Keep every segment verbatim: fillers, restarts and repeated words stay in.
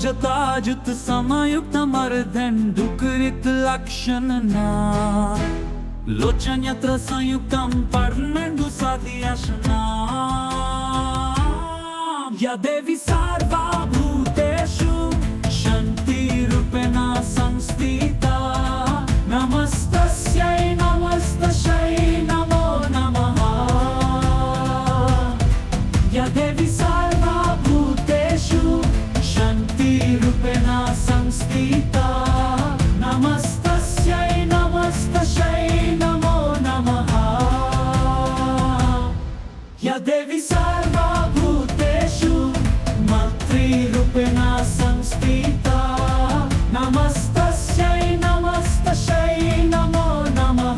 जताजुत समयुक्त मर्दण्डुकृत लक्षणना लोचन्यत्र संयुक्तं पर्णण्डु साधियाशना या देवी सर्वभूतेषु शान्तिरूपेण संस्थिता नमस्तस्यै नमस्तस्यै नमो नमः या देवी सर्वभूतेषु शान्तिरूपेण संस्थिता नमस्तस्यै नमस्तस्यै नमो नमः या देवी सर्वभूतेषु मातृरूपेण संस्थिता नमस्तस्यै नमस्तस्यै नमो नमः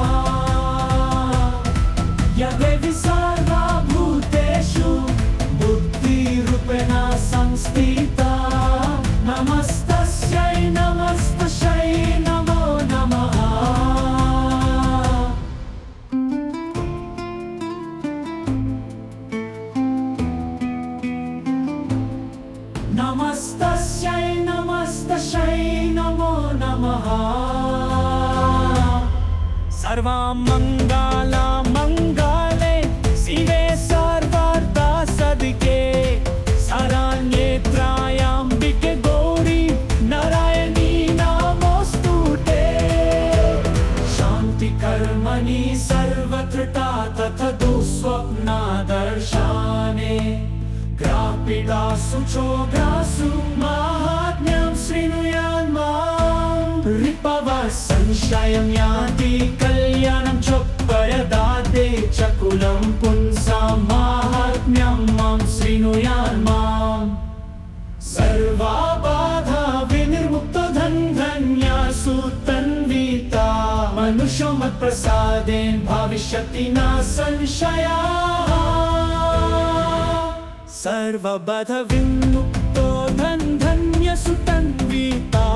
या देवी सर्वभूतेषु बुद्धिरूपेण संस्थिता नमस्तस्यै नमस्तस्यै नमो नमः नमस्तस्यै नमस्तस्यै नमो नमः सर्वमङ्गला मङ्गले शिवे सर्वार्थसाधिके शरण्ये त्र्यम्बिके गौरी नारायणी नमोस्तुते शान्तिकर्मणि सर्वत्र तथा दुःस्वप्नदर्शने ग्रापीडासु चोग्रासु माहात्म्यं शृणुयान् मां रिपवः संशयं यान्ति कल्याणं चोपयदाते चकुलं पुंसां माहात्म्यं मां शृणुयान् मां सर्वबाधा विनिर्मुक्तो धन्यः तन्विता मनुष्यो मत्प्रसादेन भविष्यति न संशयः सर्वबाधा विमुक्तो धन्यः तन्विता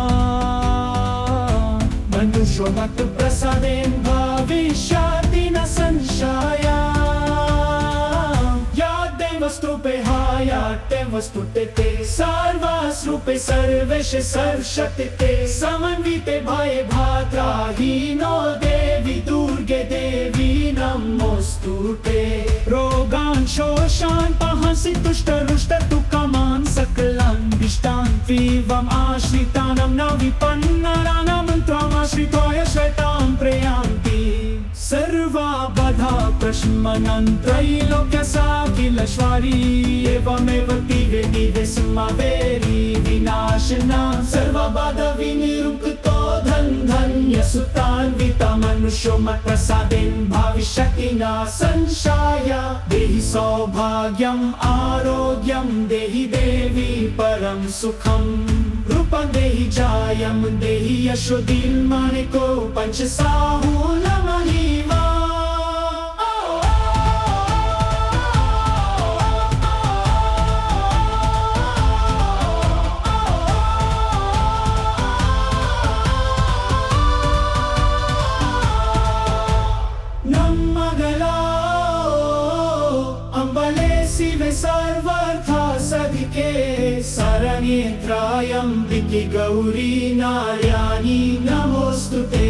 मनुष्यो मत्प्रसादेन भविष्यति न संशयः या देवस्तुते या देवस्तुते ते सर्वस्रूपे सर्वेशे सर्वशक्तिते समन्विते भये भद्राहीनो देवी दुर्गे देवी नमोस्तुते रोगान् शोषान् पहसि तुष्टरुष्टदुःखमान् सकलान् इष्टान् त्विवम् आश्रितानां न विपन्नानां त्वामाश्रित्य श्वेतां प्रयान्ति सर्वबाधा प्रशमनं त्रैलोक्यसाखिलश्वरी एवमेव दिव्ये दिव्ये समावेरी विनाशना सर्वबाधा विनिरुक्तो धन्यः तन्विता मनुष्यो मत्प्रसादेन भविष्यति न संशयः देहि सौभाग्यम् आरोग्यं देहि देवी परं सुखं रूपं देहि जायं देहि यशो दिन्मानिको पञ्चसाहूलमहिमा सर्वार्थसाधिके शरण्ये त्र्यम्बिके गौरी नारायणी नमोस्तुते